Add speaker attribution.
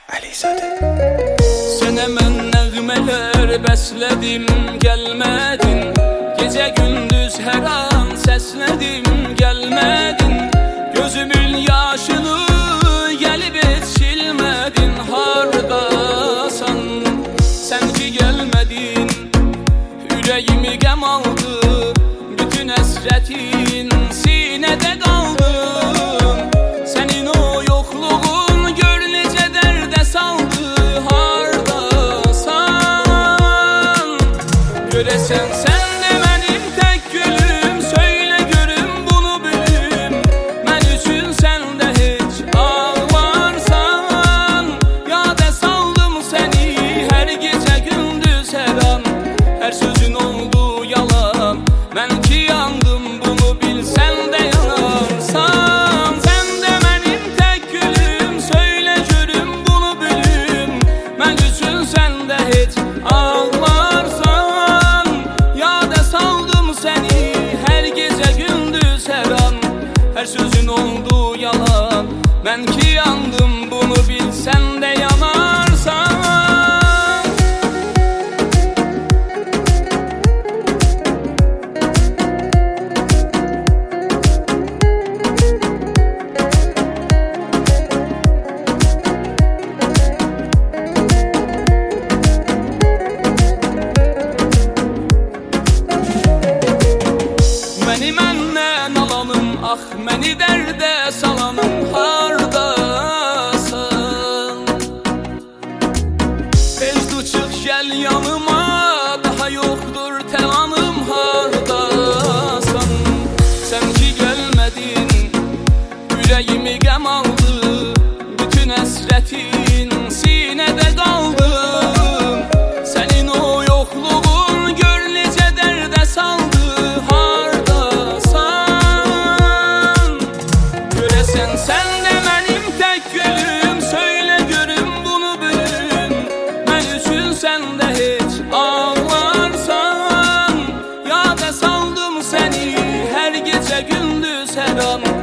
Speaker 1: Əlizadə.
Speaker 2: Sənə mən nəğmələr bəslədim, gəlmədin. Gecə gündüz hər an səslədim, gəlmədin. Gözümün yaşını gəlib heç silmədin. Hardasan, sən ki gəlmədin. Ürəyimi qəm aldı, bütün əsrətin sinədə qaldı. Sənin o yoxluğun gör necə dərdə saldı. Hardasan, görəsən sən də mənim tək gülüm. Söylə görüm bunu bilüm, mən üçün sən də heç ağlarsan. Yada saldım səni hər gecə gündüz hər an. Hər sözün oldu yalan, mən ki yandım bunu bilsən də yanarsan. Sən də mənim tək gülüm, söylə görüm bunu bilüm, mən üçün sən də heç ağlarsan. Yada saldım səni hər gecə gündüz hər an. Hər sözün oldu yalan, mən ki yandım bunu bilsən də yanarsan. Məni məndən alanım, ax məni dərdə salanım. Hardasan, tez du çıx gəl yanıma, daha yoxdur təlanım. Hardasan, sən ki gəlmədin, ürəyimi qəm aldı, bütün əsrətin sinədə qaldı. Sənin o yoxluğun gör necə dərdə saldı. Sən də mənim tək gülüm, söylə görüm bunu bilüm, mən üçün sən də heç ağlarsan. Yada saldım səni hər gecə gündüz hər an.